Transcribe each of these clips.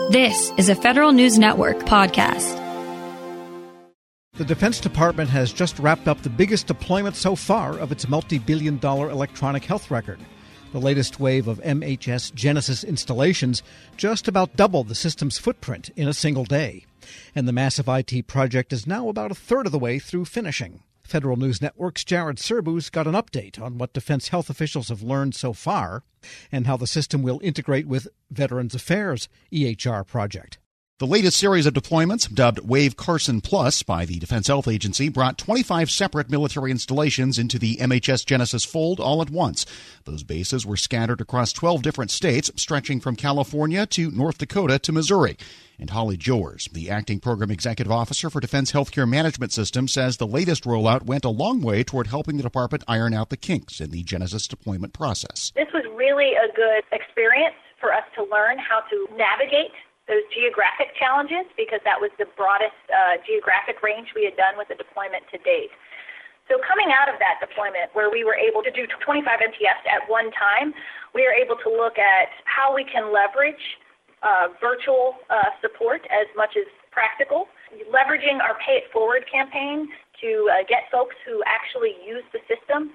This is a Federal News Network podcast. The Defense Department has just wrapped up the biggest deployment so far of its multi-billion-dollar electronic health record. The latest wave of MHS Genesis installations just about doubled the system's footprint in a single day. And the massive IT project is now about a third of the way through finishing. Federal News Network's Jared Serbu's got an update on what defense health officials have learned so far and how the system will integrate with Veterans Affairs EHR project. The latest series of deployments, dubbed Wave Carson Plus by the Defense Health Agency, brought 25 separate military installations into the MHS Genesis fold all at once. Those bases were scattered across 12 different states, stretching from California to North Dakota to Missouri. And Holly Jowers, the acting program executive officer for Defense Healthcare Management System, says the latest rollout went a long way toward helping the department iron out the kinks in the Genesis deployment process. This was really a good experience for us to learn how to navigate those geographic challenges, because that was the broadest geographic range we had done with the deployment to date. So coming out of that deployment, where we were able to do 25 MTFs at one time, we were able to look at how we can leverage virtual support as much as practical, leveraging our Pay It Forward campaign to get folks who actually use the system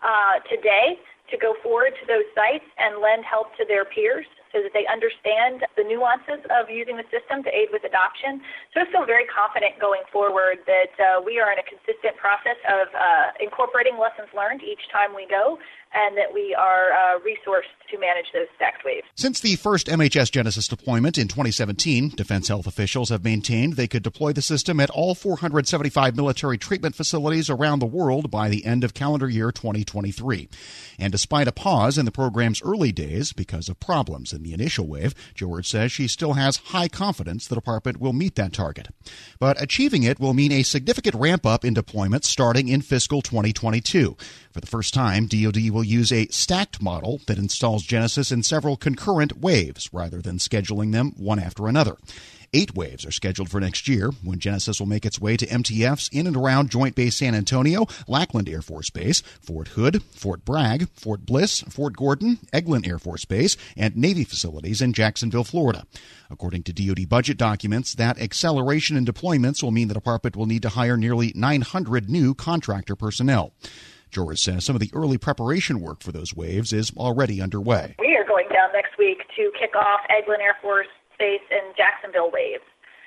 today to go forward to those sites and lend help to their peers so that they understand the nuances of using the system to aid with adoption. So I feel very confident going forward that we are in a consistent process of incorporating lessons learned each time we go, and that we are resourced to manage those stacked waves. Since the first MHS Genesis deployment in 2017, defense health officials have maintained they could deploy the system at all 475 military treatment facilities around the world by the end of calendar year 2023. And despite a pause in the program's early days because of problems in the initial wave, George says she still has high confidence the department will meet that target. But achieving it will mean a significant ramp-up in deployments starting in fiscal 2022. For the first time, DoD will use a stacked model that installs Genesis in several concurrent waves rather than scheduling them one after another. 8 waves are scheduled for next year, when Genesis will make its way to MTFs in and around Joint Base San Antonio, Lackland Air Force Base, Fort Hood, Fort Bragg, Fort Bliss, Fort Gordon, Eglin Air Force Base, and Navy facilities in Jacksonville, Florida. According to DoD budget documents, that acceleration in deployments will mean the department will need to hire nearly 900 new contractor personnel. George says some of the early preparation work for those waves is already underway. We are going down next week to kick off Eglin Air Force Base and Jacksonville waves.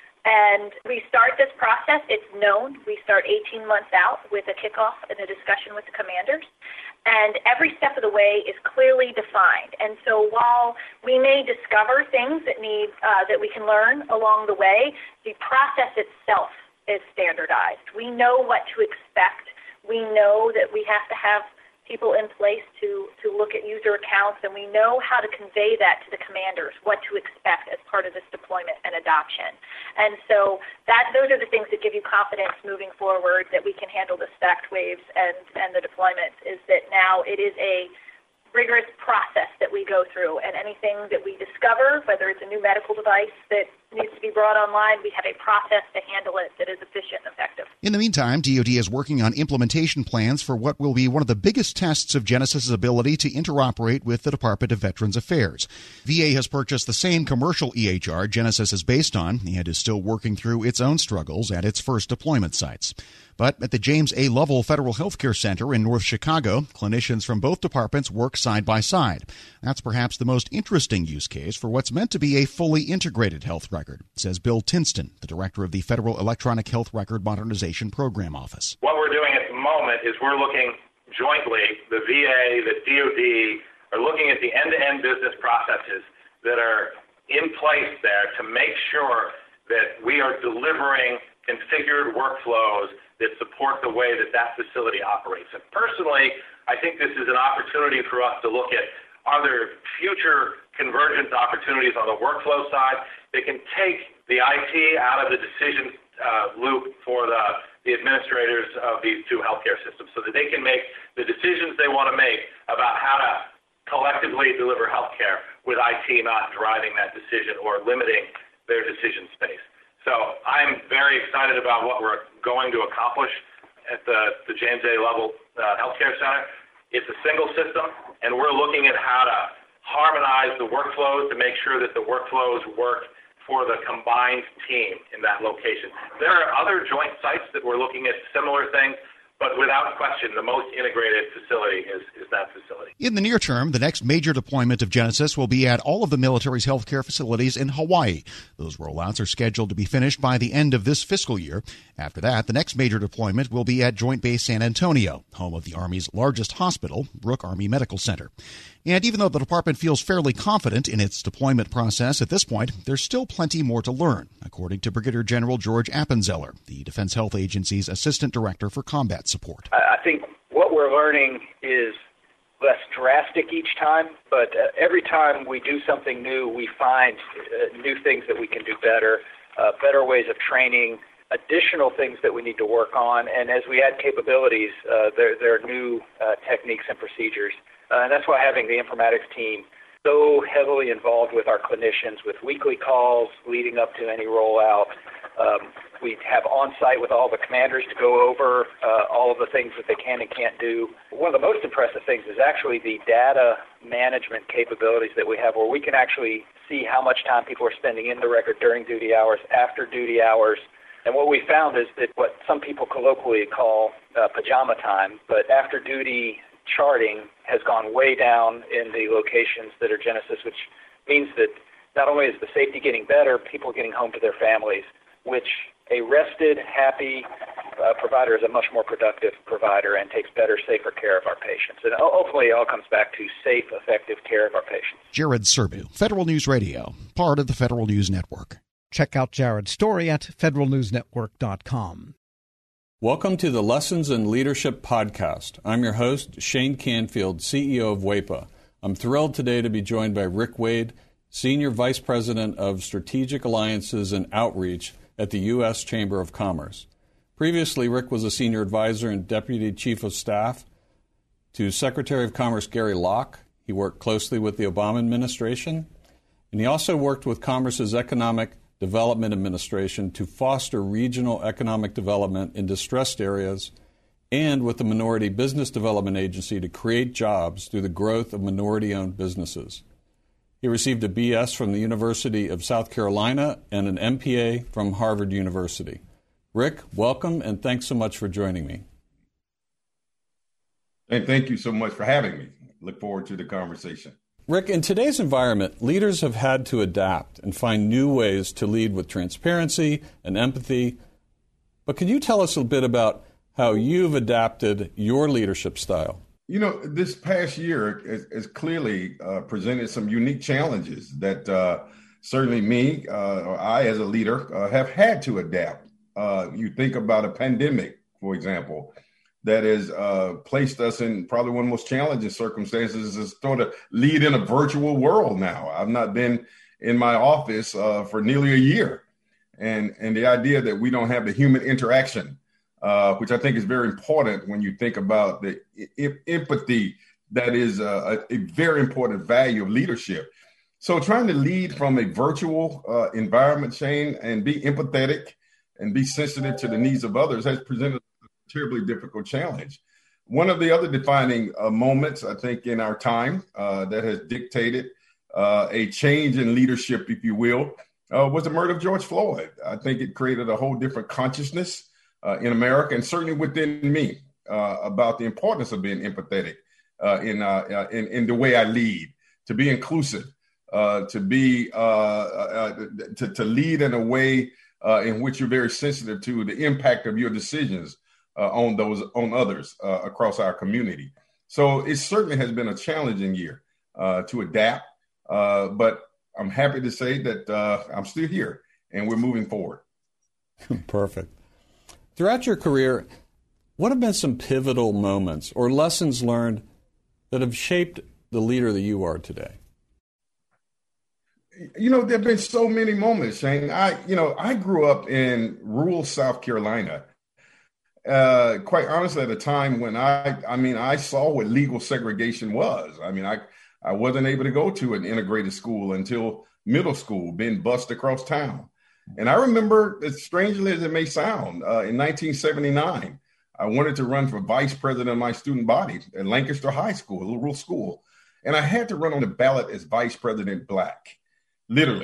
And we start this process, it's known, we start 18 months out with a kickoff and a discussion with the commanders. And every step of the way is clearly defined. And so while we may discover things that we can learn along the way, the process itself is standardized. We know what to expect. We know that we have to have people in place to look at user accounts, and we know how to convey that to the commanders, what to expect as part of this deployment and adoption. And so those are the things that give you confidence moving forward that we can handle the stacked waves and the deployments, is that now it is a rigorous process that we go through, and anything that we discover, whether it's a new medical device that needs to be brought online, we have a process to handle it that is efficient and effective. In the meantime, DoD is working on implementation plans for what will be one of the biggest tests of Genesis's ability to interoperate with the Department of Veterans Affairs. VA has purchased the same commercial EHR Genesis is based on and is still working through its own struggles at its first deployment sites. But at the James A. Lovell Federal Healthcare Center in North Chicago, clinicians from both departments work side by side. That's perhaps the most interesting use case for what's meant to be a fully integrated health record, says Bill Tinston, the director of the Federal Electronic Health Record Modernization Program Office. What we're doing at the moment is we're looking jointly, the VA, the DoD, are looking at the end-to-end business processes that are in place there to make sure that we are delivering configured workflows that support the way that facility operates. And personally, I think this is an opportunity for us to look at other future convergence opportunities on the workflow side that can take the IT out of the decision loop for the administrators of these two healthcare systems so that they can make the decisions they want to make about how to collectively deliver healthcare with IT not driving that decision or limiting their decision space. So I'm very excited about what we're going to accomplish at the James A. Lovell Healthcare Center. It's a single system, and we're looking at how to harmonize the workflows to make sure that the workflows work for the combined team in that location. There are other joint sites that we're looking at similar things, but without question, the most integrated facility is that facility. In the near term, the next major deployment of Genesis will be at all of the military's healthcare facilities in Hawaii. Those rollouts are scheduled to be finished by the end of this fiscal year. After that, the next major deployment will be at Joint Base San Antonio, home of the Army's largest hospital, Brooke Army Medical Center. And even though the department feels fairly confident in its deployment process at this point, there's still plenty more to learn, according to Brigadier General George Appenzeller, the Defense Health Agency's Assistant Director for Combat Support. I think what we're learning is less drastic each time, but every time we do something new, we find new things that we can do better, better ways of training, additional things that we need to work on. And as we add capabilities, there are new techniques and procedures. And that's why having the informatics team so heavily involved with our clinicians, with weekly calls leading up to any rollout. We have on-site with all the commanders to go over all of the things that they can and can't do. One of the most impressive things is actually the data management capabilities that we have, where we can actually see how much time people are spending in the record during duty hours, after duty hours. And what we found is that what some people colloquially call pajama time, but after duty charting has gone way down in the locations that are Genesis, which means that not only is the safety getting better, people getting home to their families, which a rested, happy provider is a much more productive provider and takes better, safer care of our patients. And ultimately, it all comes back to safe, effective care of our patients. Jared Serbu, Federal News Radio, part of the Federal News Network. Check out Jared's story at federalnewsnetwork.com. Welcome to the Lessons in Leadership podcast. I'm your host, Shane Canfield, CEO of WEPA. I'm thrilled today to be joined by Rick Wade, Senior Vice President of Strategic Alliances and Outreach at the U.S. Chamber of Commerce. Previously, Rick was a Senior Advisor and Deputy Chief of Staff to Secretary of Commerce Gary Locke. He worked closely with the Obama administration, and he also worked with Commerce's Economic Development Administration to foster regional economic development in distressed areas, and with the Minority Business Development Agency to create jobs through the growth of minority-owned businesses. He received a BS from the University of South Carolina and an MPA from Harvard University. Rick, welcome, and thanks so much for joining me. And thank you so much for having me. Look forward to the conversation. Rick, in today's environment, leaders have had to adapt and find new ways to lead with transparency and empathy. But can you tell us a bit about how you've adapted your leadership style? You know, this past year has clearly presented some unique challenges that certainly me, or I as a leader, have had to adapt. You think about a pandemic, for example, that has placed us in probably one of the most challenging circumstances, is sort of lead in a virtual world now. I've not been in my office for nearly a year. And the idea that we don't have the human interaction, which I think is very important when you think about the empathy that is a very important value of leadership. So trying to lead from a virtual environment, Shane, and be empathetic and be sensitive to the needs of others has presented terribly difficult challenge. One of the other defining moments, I think, in our time that has dictated a change in leadership, if you will, was the murder of George Floyd. I think it created a whole different consciousness in America, and certainly within me, about the importance of being empathetic in the way I lead, to be inclusive, to be to lead in a way in which you're very sensitive to the impact of your decisions on others across our community. So it certainly has been a challenging year to adapt, but I'm happy to say that I'm still here and we're moving forward. Perfect. Throughout your career, what have been some pivotal moments or lessons learned that have shaped the leader that you are today? You know, there have been so many moments, Shane. I grew up in rural South Carolina. Quite honestly, at a time when I saw what legal segregation was. I wasn't able to go to an integrated school until middle school, being bused across town. And I remember, as strangely as it may sound, in 1979, I wanted to run for vice president of my student body at Lancaster High School, a little rural school. And I had to run on the ballot as vice president black, literally.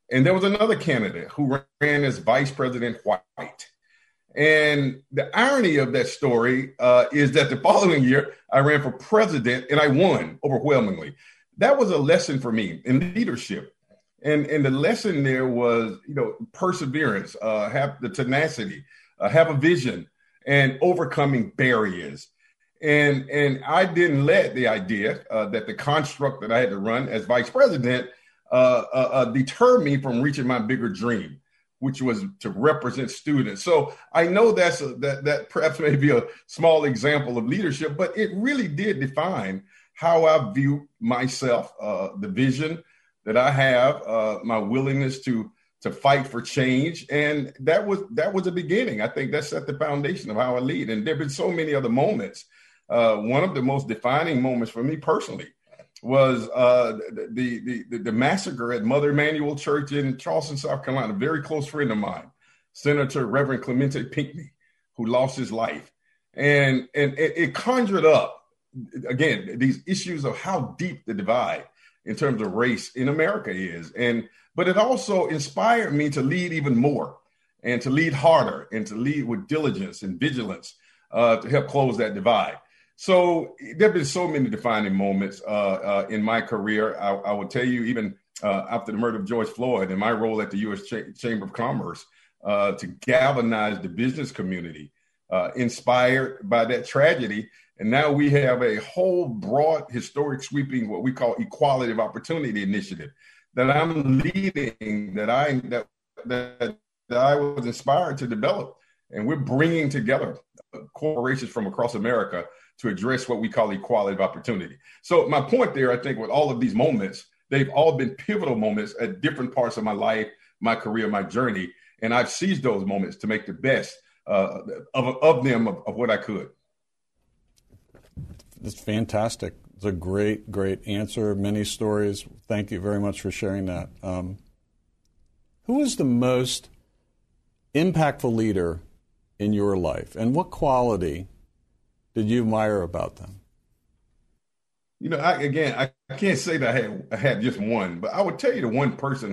And there was another candidate who ran as Vice President White. And the irony of that story is that the following year, I ran for president and I won overwhelmingly. That was a lesson for me in leadership. And the lesson there was, perseverance, have the tenacity, have a vision, and overcoming barriers. And I didn't let the idea that the construct that I had to run as vice president deter me from reaching my bigger dream, which was to represent students. So I know that perhaps may be a small example of leadership, but it really did define how I view myself, the vision that I have, my willingness to fight for change. And that was the beginning. I think that set the foundation of how I lead. And there have been so many other moments. One of the most defining moments for me personally was the massacre at Mother Emanuel Church in Charleston, South Carolina. A very close friend of mine, Senator Reverend Clemente Pinckney, who lost his life. And it conjured up, again, these issues of how deep the divide in terms of race in America is. But it also inspired me to lead even more and to lead harder and to lead with diligence and vigilance to help close that divide. So there have been so many defining moments in my career. I will tell you, even after the murder of George Floyd and my role at the U.S. Chamber of Commerce to galvanize the business community, inspired by that tragedy. And now we have a whole broad, historic, sweeping, what we call equality of opportunity initiative that I'm leading, that I was inspired to develop. And we're bringing together corporations from across America to address what we call equality of opportunity. So my point there, I think with all of these moments, they've all been pivotal moments at different parts of my life, my career, my journey. And I've seized those moments to make the best of what I could. It's fantastic. It's a great, great answer. Many stories. Thank you very much for sharing that. Who is the most impactful leader in your life, and what quality did you admire about them? I can't say that I had just one, but I would tell you the one person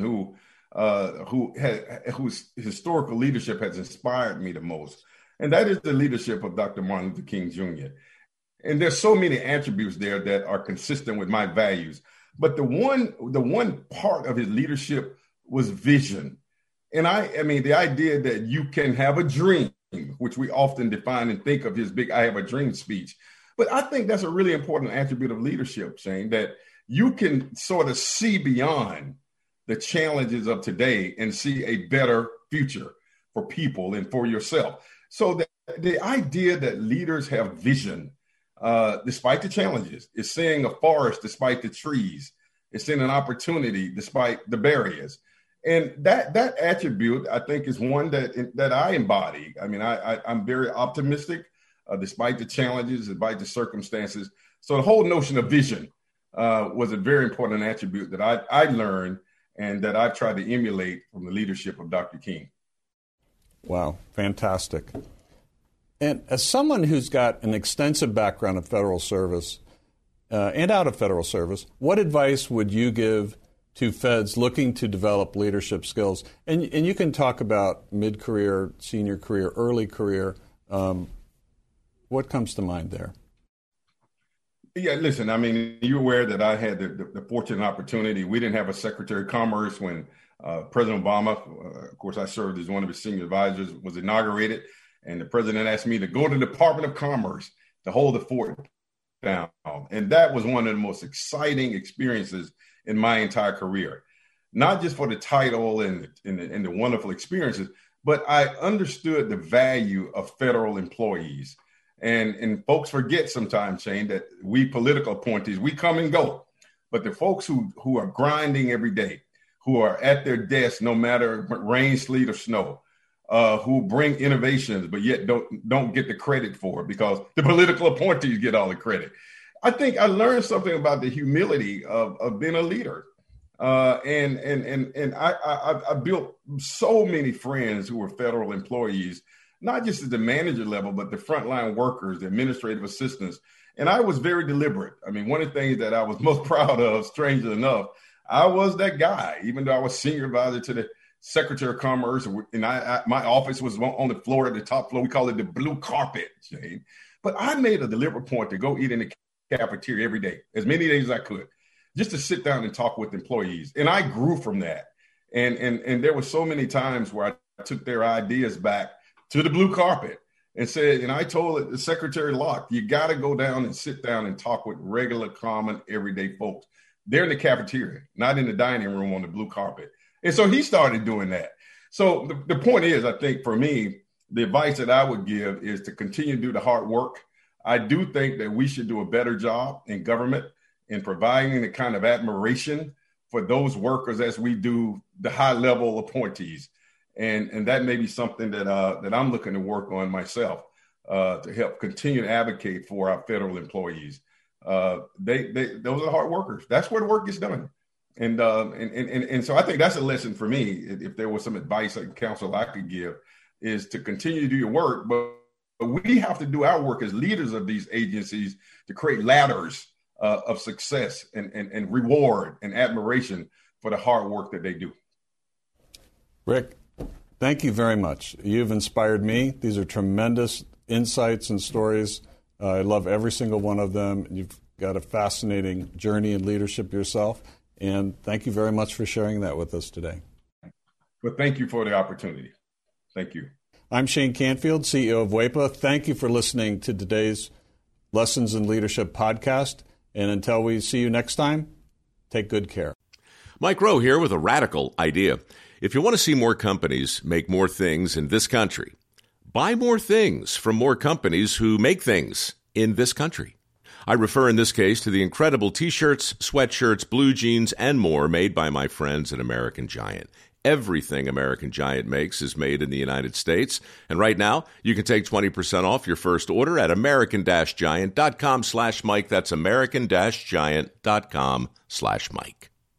whose historical leadership has inspired me the most, and that is the leadership of Dr. Martin Luther King Jr. And there's so many attributes there that are consistent with my values. But the one part of his leadership was vision. And I mean, the idea that you can have a dream, which we often define and think of his big "I have a dream" speech. But I think that's a really important attribute of leadership, Shane, that you can sort of see beyond the challenges of today and see a better future for people and for yourself. So the idea that leaders have vision, despite the challenges, is seeing a forest despite the trees, it's seeing an opportunity despite the barriers. And that attribute, I think, is one that I embody. I mean, I'm very optimistic, despite the challenges, despite the circumstances. So the whole notion of vision was a very important attribute that I learned and that I've tried to emulate from the leadership of Dr. King. Wow, fantastic. And as someone who's got an extensive background in federal service and out of federal service, what advice would you give to feds looking to develop leadership skills? And you can talk about mid-career, senior career, early career. What comes to mind there? Yeah, listen, I mean, you're aware that I had the fortunate opportunity. We didn't have a Secretary of Commerce when President Obama, of course, I served as one of his senior advisors, was inaugurated. And the president asked me to go to the Department of Commerce to hold the fort down. And that was one of the most exciting experiences in my entire career, not just for the title and the wonderful experiences, but I understood the value of federal employees. And folks forget sometimes, Shane, that we political appointees, we come and go. But the folks who are grinding every day, who are at their desk no matter rain, sleet, or snow, who bring innovations, but yet don't get the credit for it because the political appointees get all the credit. I think I learned something about the humility of being a leader. And I built so many friends who were federal employees, not just at the manager level, but the frontline workers, the administrative assistants. And I was very deliberate. I mean, one of the things that I was most proud of, strangely enough, I was that guy, even though I was senior advisor to the Secretary of Commerce, and my office was on the floor, at the top floor. We call it the blue carpet, Shane. But I made a deliberate point to go eat in the cafeteria every day, as many days as I could, just to sit down and talk with employees. And I grew from that. And there were so many times where I took their ideas back to the blue carpet and said, and I told the Secretary Locke, you got to go down and sit down and talk with regular, common, everyday folks. They're in the cafeteria, not in the dining room on the blue carpet. And so he started doing that. So the point is, I think for me, the advice that I would give is to continue to do the hard work. I do think that we should do a better job in government in providing the kind of admiration for those workers as we do the high level appointees. And that may be something that I'm looking to work on myself to help continue to advocate for our federal employees. Those are the hard workers. That's where the work gets done. And so I think that's a lesson for me. If there was some advice and counsel I could give, is to continue to do your work, but we have to do our work as leaders of these agencies to create ladders of success and reward and admiration for the hard work that they do. Rick, thank you very much. You've inspired me. These are tremendous insights and stories. I love every single one of them. You've got a fascinating journey in leadership yourself. And thank you very much for sharing that with us today. Well, thank you for the opportunity. Thank you. I'm Shane Canfield, CEO of WEPA. Thank you for listening to today's Lessons in Leadership podcast. And until we see you next time, take good care. Mike Rowe here with a radical idea. If you want to see more companies make more things in this country, buy more things from more companies who make things in this country. I refer in this case to the incredible T-shirts, sweatshirts, blue jeans, and more made by my friends at American Giant. Everything American Giant makes is made in the United States. And right now, you can take 20% off your first order at american-giant.com/Mike. That's american-giant.com/Mike.